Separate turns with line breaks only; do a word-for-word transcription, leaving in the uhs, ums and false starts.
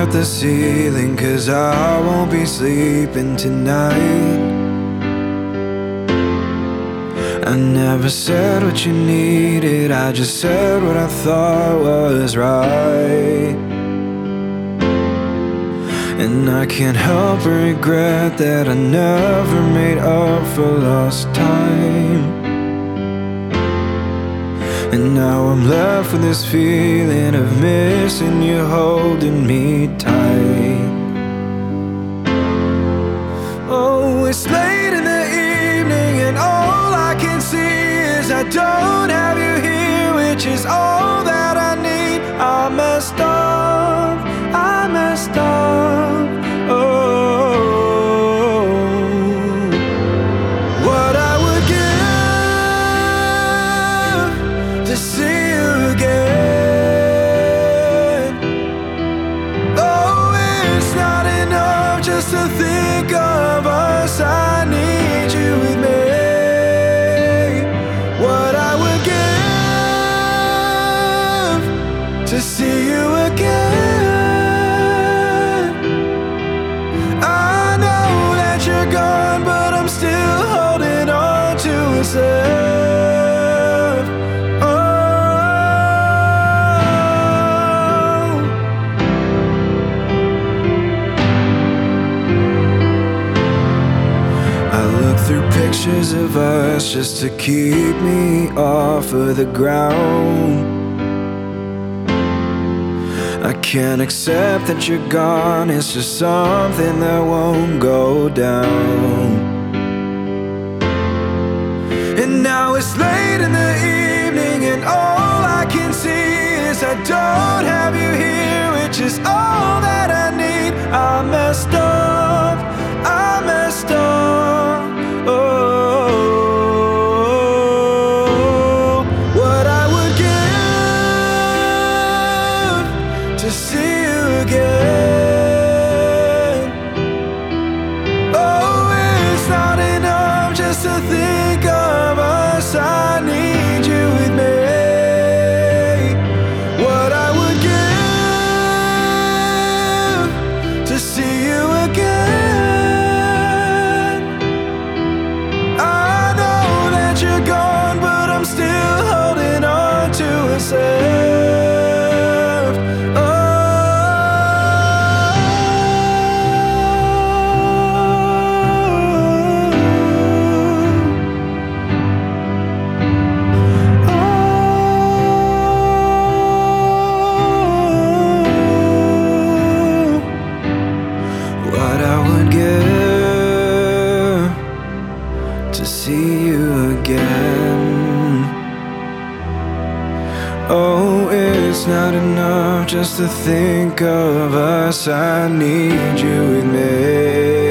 at the ceiling, 'cause I won't be sleeping tonight. I never said what you needed, I just said what I thought was right. And I can't help but regret that I never made up for lost time. And now I'm left with this feeling of missing you, holding me tight. Oh, it's late in the evening and all I can see is I don't have you here, which is all that I need. I messed up, I messed up. Oh, what I would give to see you again. Oh, it's not enough just to think of us, I need you with me. What I would give to see you again. I know that you're gone, but I'm still holding on to a slip. Oh, I look through pictures of us just to keep me off of the ground. I can't accept that you're gone, it's just something that won't go down. And now it's late in the evening and all I can see is I don't have you here, which is all that I need. I messed up, I messed up. Oh, what I would give to see you again. Oh, it's not enough just to think of us, I need you with me. What I would give to see you again. I know that you're gone, but I'm still holding on to a slip. What I would give to see you again. Oh, it's not enough just to think of us, I need you with me.